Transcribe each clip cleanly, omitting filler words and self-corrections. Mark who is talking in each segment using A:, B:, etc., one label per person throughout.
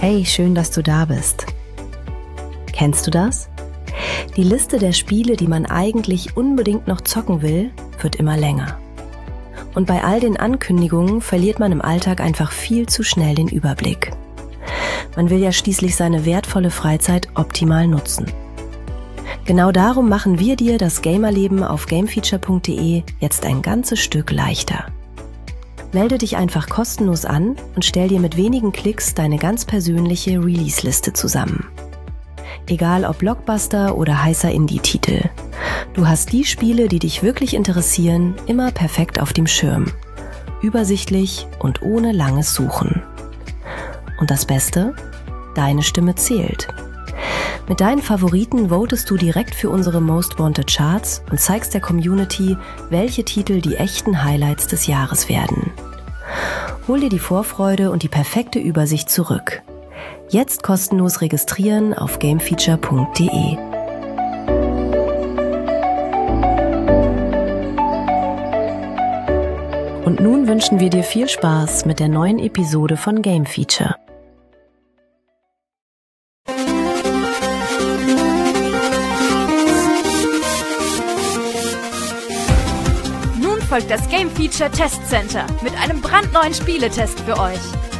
A: Hey, schön, dass du da bist. Kennst du das? Die Liste der Spiele, die man eigentlich unbedingt noch zocken will, wird immer länger. Und bei all den Ankündigungen verliert man im Alltag einfach viel zu schnell den Überblick. Man will ja schließlich seine wertvolle Freizeit optimal nutzen. Genau darum machen wir dir das Gamerleben auf gamefeature.de jetzt ein ganzes Stück leichter. Melde dich einfach kostenlos an und stell dir mit wenigen Klicks deine ganz persönliche Release-Liste zusammen. Egal ob Blockbuster oder heißer Indie-Titel. Du hast die Spiele, die dich wirklich interessieren, immer perfekt auf dem Schirm. Übersichtlich und ohne langes Suchen. Und das Beste? Deine Stimme zählt. Mit deinen Favoriten votest du direkt für unsere Most Wanted Charts und zeigst der Community, welche Titel die echten Highlights des Jahres werden. Hol dir die Vorfreude und die perfekte Übersicht zurück. Jetzt kostenlos registrieren auf gamefeature.de. Und nun wünschen wir dir viel Spaß mit der neuen Episode von Game Feature.
B: Folgt das Game Feature Test Center mit einem brandneuen Spieletest für euch.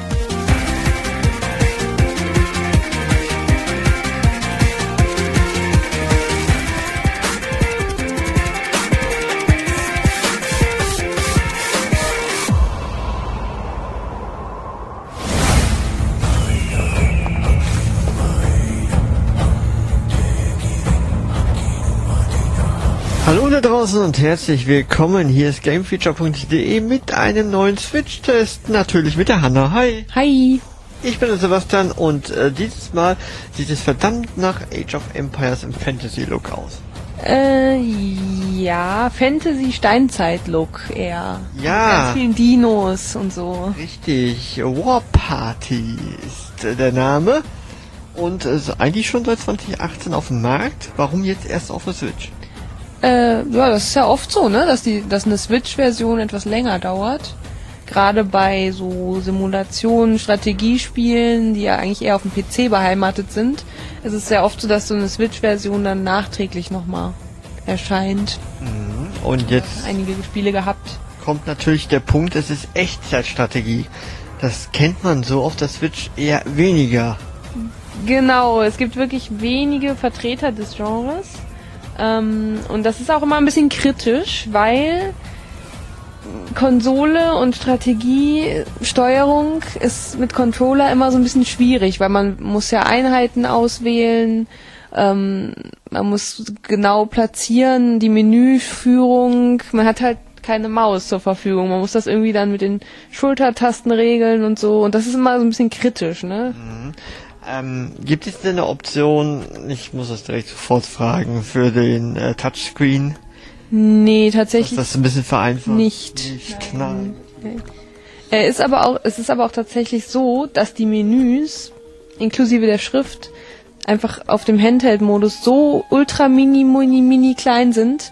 C: Hallo da draußen und herzlich willkommen. Hier ist gamefeature.de mit einem neuen Switch-Test. Natürlich mit der Hanna. Hi.
D: Hi.
C: Ich bin der Sebastian und dieses Mal sieht es verdammt nach Age of Empires im Fantasy-Look aus.
D: Ja, Fantasy-Steinzeit-Look eher.
C: Ja.
D: Ganz vielen Dinos und so.
C: Richtig. War Party ist der Name. Und ist eigentlich schon seit 2018 auf dem Markt. Warum jetzt erst auf der Switch?
D: Ja, das ist ja oft so, ne, dass eine Switch-Version etwas länger dauert. Gerade bei so Simulationen, Strategiespielen, die ja eigentlich eher auf dem PC beheimatet sind, ist es sehr oft so, dass so eine Switch-Version dann nachträglich nochmal erscheint.
C: Und jetzt
D: einige Spiele gehabt.
C: Kommt natürlich der Punkt, es ist Echtzeitstrategie. Das kennt man so auf der Switch eher weniger.
D: Genau, es gibt wirklich wenige Vertreter des Genres. Und das ist auch immer ein bisschen kritisch, weil Konsole und Strategiesteuerung ist mit Controller immer so ein bisschen schwierig, weil man muss ja Einheiten auswählen, man muss genau platzieren, die Menüführung, man hat halt keine Maus zur Verfügung, man muss das irgendwie dann mit den Schultertasten regeln und so, und das ist immer so ein bisschen kritisch, ne?
C: Gibt es denn eine Option, ich muss das direkt sofort fragen, für den Touchscreen?
D: Nee, tatsächlich.
C: Das ein bisschen vereinfacht?
D: Nicht.
C: Nein.
D: Es ist aber auch tatsächlich so, dass die Menüs, inklusive der Schrift, einfach auf dem Handheld-Modus so ultra mini klein sind,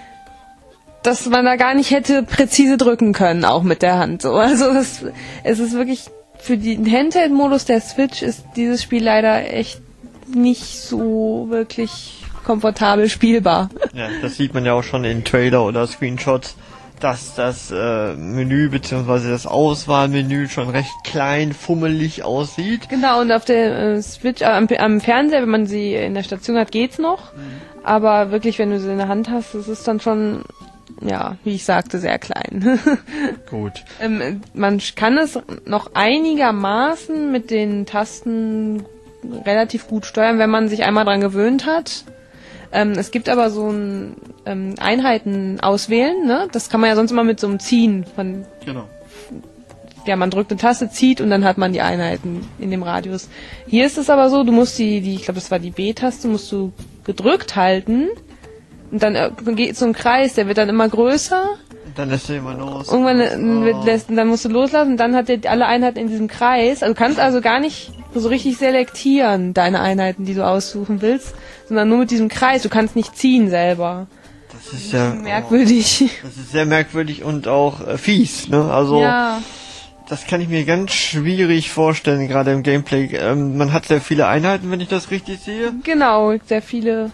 D: dass man da gar nicht hätte präzise drücken können, auch mit der Hand. So. Also es ist wirklich, für den Handheld-Modus der Switch ist dieses Spiel leider echt nicht so wirklich komfortabel spielbar.
C: Ja, das sieht man ja auch schon in Trailer oder Screenshots, dass das Menü bzw. das Auswahlmenü schon recht klein, fummelig aussieht.
D: Genau, und auf der Switch, am Fernseher, wenn man sie in der Station hat, geht's noch. Aber wirklich, wenn du sie in der Hand hast, das ist dann schon, ja, wie ich sagte, sehr klein.
C: Gut.
D: Man kann es noch einigermaßen mit den Tasten relativ gut steuern, wenn man sich einmal dran gewöhnt hat. Es gibt aber so ein Einheiten auswählen, ne? Das kann man ja sonst immer mit so einem Ziehen von...
C: Genau.
D: Ja, man drückt eine Taste, zieht und dann hat man die Einheiten in dem Radius. Hier ist es aber so, du musst ich glaube, das war die B-Taste, musst du gedrückt halten. Und dann geht so ein Kreis, der wird dann immer größer.
C: Und dann lässt du immer los.
D: Irgendwann dann musst du loslassen und dann hat er alle Einheiten in diesem Kreis. Also du kannst also gar nicht so richtig selektieren, deine Einheiten, die du aussuchen willst, sondern nur mit diesem Kreis. Du kannst nicht ziehen selber.
C: Das ist ja
D: merkwürdig.
C: Das ist sehr merkwürdig und auch fies, ne? Also
D: ja.
C: Das kann ich mir ganz schwierig vorstellen, gerade im Gameplay. Man hat sehr viele Einheiten, wenn ich das richtig sehe.
D: Genau, sehr viele,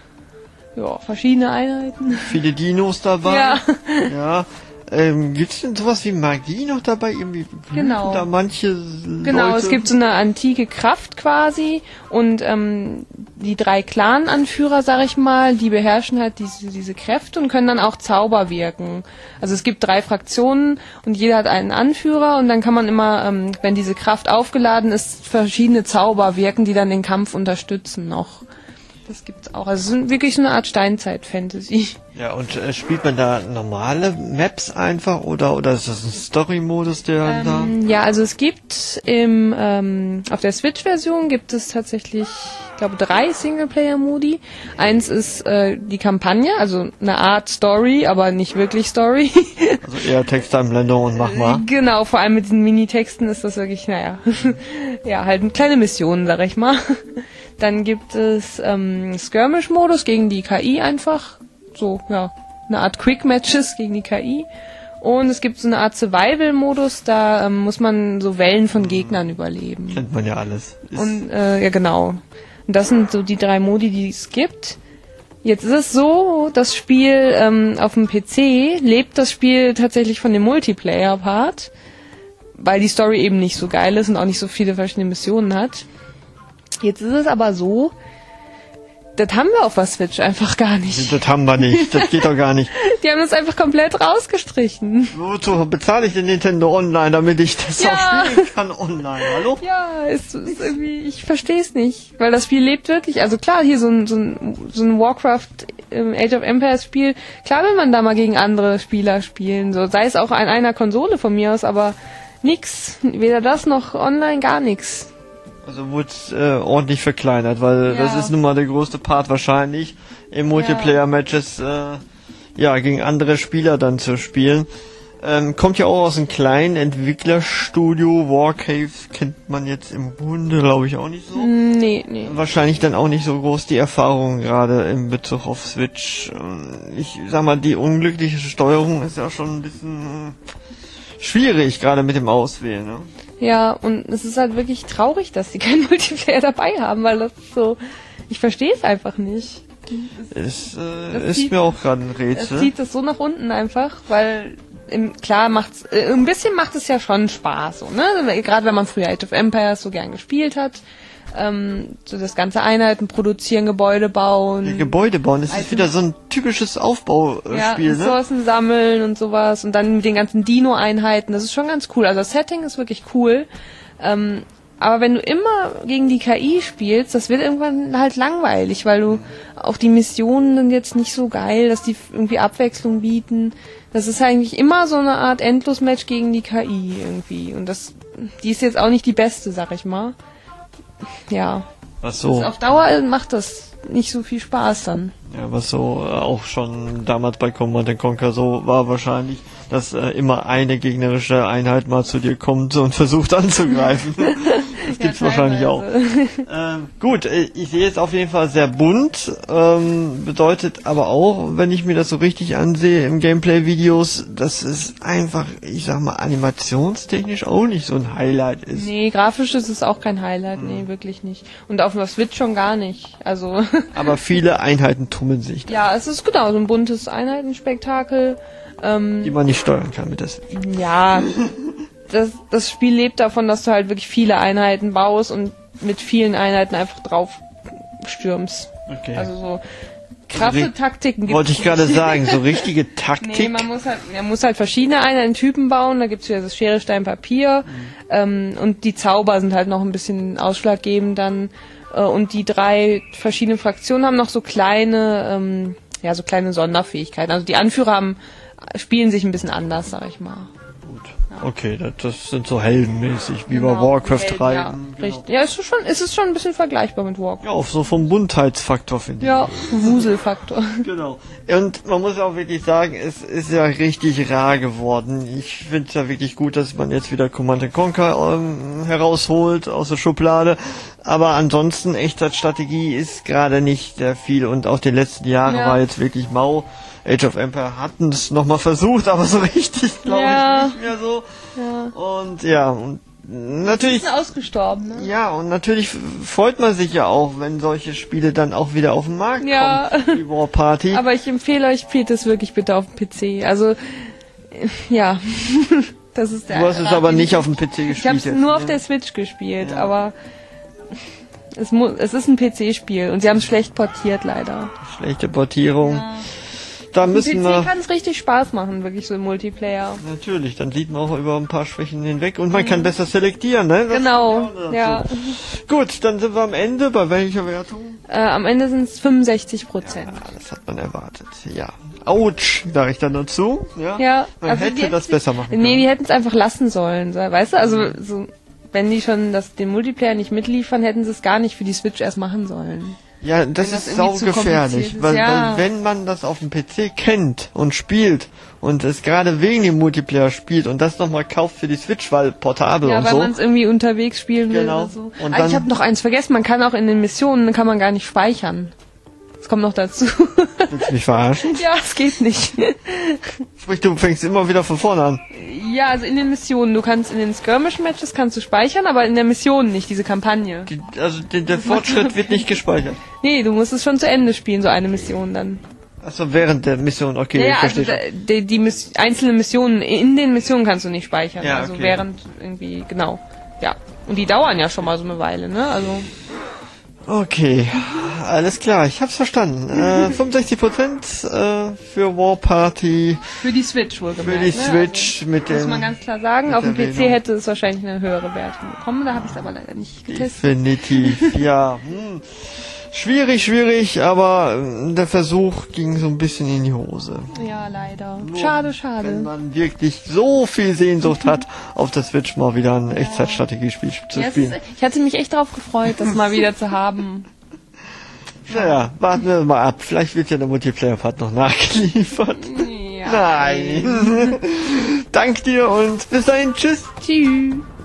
D: verschiedene Einheiten.
C: Viele Dinos dabei.
D: Ja.
C: Ja. Gibt's denn sowas wie Magie noch dabei? Irgendwie
D: Genau.
C: Da manche
D: Genau,
C: Leute?
D: es gibt so eine antike Kraft quasi und die 3 Clan-Anführer, sag ich mal, die beherrschen halt diese Kräfte und können dann auch Zauber wirken. Also es gibt 3 Fraktionen und jeder hat einen Anführer und dann kann man immer, wenn diese Kraft aufgeladen ist, verschiedene Zauber wirken, die dann den Kampf unterstützen noch. Das gibt's auch. Also es ist wirklich so eine Art Steinzeit-Fantasy.
C: Ja, und spielt man da normale Maps einfach oder ist das ein Story-Modus, der da?
D: Ja, also es gibt auf der Switch-Version gibt es tatsächlich, ich glaube, 3 Singleplayer-Modi. Eins ist die Kampagne, also eine Art Story, aber nicht wirklich Story.
C: Also eher Texteinblendung und mach mal.
D: Genau, vor allem mit diesen Minitexten ist das wirklich, ja, halt eine kleine Mission, sag ich mal. Dann gibt es Skirmish-Modus gegen die KI einfach. So, ja, eine Art Quick-Matches gegen die KI. Und es gibt so eine Art Survival-Modus, da muss man so Wellen von Gegnern überleben.
C: Kennt man ja alles.
D: Und ja, genau. Und das sind so die 3 Modi, die es gibt. Jetzt ist es so, das Spiel auf dem PC lebt das Spiel tatsächlich von dem Multiplayer-Part, weil die Story eben nicht so geil ist und auch nicht so viele verschiedene Missionen hat. Jetzt ist es aber so, das haben wir auf der Switch einfach gar nicht.
C: Das haben wir nicht, das geht doch gar nicht.
D: Die haben das einfach komplett rausgestrichen.
C: Wozu bezahle ich denn Nintendo Online, damit ich das auch spielen kann online? Hallo?
D: Ja, ist irgendwie, ich verstehe es nicht, weil das Spiel lebt wirklich. Also klar, hier so ein Warcraft Age of Empires Spiel, klar will man da mal gegen andere Spieler spielen, so sei es auch an einer Konsole von mir aus, aber nix, weder das noch online, gar nix.
C: Also wurde es ordentlich verkleinert, weil das ist nun mal der größte Part wahrscheinlich, im Multiplayer-Matches gegen andere Spieler dann zu spielen. Kommt ja auch aus einem kleinen Entwicklerstudio, Warcave kennt man jetzt im Grunde, glaube ich, auch nicht so.
D: Nee.
C: Wahrscheinlich dann auch nicht so groß die Erfahrung, gerade in Bezug auf Switch. Ich sag mal, die unglückliche Steuerung ist ja schon ein bisschen schwierig, gerade mit dem Auswählen, ne?
D: Ja, und es ist halt wirklich traurig, dass die keinen Multiplayer dabei haben, weil das so, ich verstehe es einfach nicht.
C: Es ist mir auch gerade ein Rätsel.
D: Es zieht das so nach unten einfach, weil klar macht's, ein bisschen macht es ja schon Spaß, so, ne? Gerade wenn man früher Age of Empires so gern gespielt hat. So das ganze Einheiten produzieren, Gebäude bauen.
C: Ja, Gebäude bauen, das ist wieder so ein typisches Aufbauspiel,
D: ja,
C: ne?
D: Ressourcen sammeln und sowas und dann mit den ganzen Dino-Einheiten, das ist schon ganz cool. Also das Setting ist wirklich cool. Aber wenn du immer gegen die KI spielst, das wird irgendwann halt langweilig, weil du auch die Missionen sind jetzt nicht so geil, dass die irgendwie Abwechslung bieten. Das ist eigentlich immer so eine Art Endlos-Match gegen die KI irgendwie. Und die ist jetzt auch nicht die beste, sag ich mal. Ja.
C: Was so?
D: Auf Dauer macht das nicht so viel Spaß dann.
C: Ja, was so auch schon damals bei Command & Conquer so war wahrscheinlich, dass immer eine gegnerische Einheit mal zu dir kommt und versucht anzugreifen. Das gibt's wahrscheinlich auch. Gut, ich sehe es auf jeden Fall sehr bunt, bedeutet aber auch, wenn ich mir das so richtig ansehe im Gameplay-Videos, dass es einfach, ich sag mal, animationstechnisch auch nicht so ein Highlight ist.
D: Nee, grafisch ist es auch kein Highlight, nee, wirklich nicht. Und auf der Switch schon gar nicht, also.
C: Aber viele Einheiten tummeln sich da.
D: Ja, es ist genau so ein buntes Einheitenspektakel.
C: Die man nicht steuern kann mit das.
D: Ja, das Spiel lebt davon, dass du halt wirklich viele Einheiten baust und mit vielen Einheiten einfach drauf stürmst.
C: Okay.
D: Also so krasse Taktiken gibt's.
C: Wollte ich gerade sagen, so richtige Taktik.
D: Nee, man muss halt verschiedene Einheitentypen bauen. Da gibt's wieder das Schere, Stein, Papier. Und die Zauber sind halt noch ein bisschen ausschlaggebend dann. Und die 3 verschiedenen Fraktionen haben noch so kleine, so kleine Sonderfähigkeiten. Also die Anführer spielen sich ein bisschen anders, sag ich mal.
C: Gut. Okay, das sind so heldenmäßig, wie bei Warcraft 3.
D: Ja, richtig. Ja, es ist schon ein bisschen vergleichbar mit Warcraft.
C: Ja, auch so vom Buntheitsfaktor, finde ich.
D: Ja, Wuselfaktor.
C: Genau. Und man muss auch wirklich sagen, es ist ja richtig rar geworden. Ich finde es ja wirklich gut, dass man jetzt wieder Command & Conquer herausholt aus der Schublade. Aber ansonsten, Echtzeitstrategie ist gerade nicht sehr viel. Und auch die letzten Jahre war jetzt wirklich mau. Age of Empires hatten es nochmal versucht, aber so richtig, glaube ich, nicht mehr so.
D: Ja.
C: Und ja, und natürlich...
D: Ist ausgestorben, ne?
C: Ja, und natürlich freut man sich ja auch, wenn solche Spiele dann auch wieder auf den Markt kommen, wie War Party.
D: Aber ich empfehle euch, spielt es wirklich bitte auf dem PC. Also, ja, das ist der...
C: Du hast es aber nicht auf dem PC gespielt.
D: Ich habe es nur auf der Switch gespielt, aber es ist ein PC-Spiel und sie haben es schlecht portiert, leider.
C: Schlechte Portierung.
D: Ja.
C: Da müssen wir...
D: PC kann es richtig Spaß machen, wirklich so im Multiplayer.
C: Natürlich, dann sieht man auch über ein paar Schwächen hinweg und man kann besser selektieren, ne? Das
D: Genau, ja.
C: Gut, dann sind wir am Ende. Bei welcher Wertung?
D: Am Ende sind es 65%.
C: Ja, das hat man erwartet, ja. Autsch, sage ich dann dazu. Ja, man
D: also
C: hätte das besser machen können.
D: Nee, die hätten es einfach lassen sollen, weißt du? Also, so, wenn die schon den Multiplayer nicht mitliefern, hätten sie es gar nicht für die Switch erst machen sollen.
C: Ja, das ist saugefährlich, weil wenn man das auf dem PC kennt und spielt und es gerade wegen dem Multiplayer spielt und das nochmal kauft für die Switch, weil portabel und so.
D: Ja, weil man es irgendwie unterwegs spielen will oder so. Und ich habe noch eins vergessen, man kann auch in den Missionen, kann man gar nicht speichern. Das kommt noch dazu.
C: Willst du mich verarschen?
D: Ja, es geht nicht.
C: Sprich, du fängst immer wieder von vorne an.
D: Ja, also in den Missionen. Du kannst in den Skirmish-Matches kannst du speichern, aber in der Mission nicht, diese Kampagne.
C: Der Fortschritt wird nicht gespeichert.
D: Nee, du musst es schon zu Ende spielen, so eine Mission dann.
C: Achso, während der Mission, okay,
D: ja,
C: ich verstehe.
D: Also die einzelnen Missionen, in den Missionen kannst du nicht speichern.
C: Ja,
D: also
C: okay.
D: während irgendwie, genau. Ja. Und die dauern ja schon mal so eine Weile, ne? Also.
C: Okay, alles klar, ich hab's verstanden. 65% für War Party.
D: Für die Switch wohlgemerkt.
C: Für die Switch
D: also,
C: mit dem...
D: Muss man ganz klar sagen, auf dem PC hätte es wahrscheinlich eine höhere Wertung bekommen, da habe ich es aber leider nicht getestet.
C: Definitiv, ja. Schwierig, aber der Versuch ging so ein bisschen in die Hose.
D: Ja, leider.
C: Nur
D: Schade.
C: Wenn man wirklich so viel Sehnsucht hat, auf der Switch mal wieder ein Echtzeitstrategiespiel zu spielen.
D: Ich hatte mich echt darauf gefreut, das mal wieder zu haben.
C: Naja, warten wir mal ab. Vielleicht wird ja der Multiplayer-Part noch nachgeliefert.
D: Ja.
C: Nein. Dank dir und bis dahin. Tschüss.
D: Tschüss.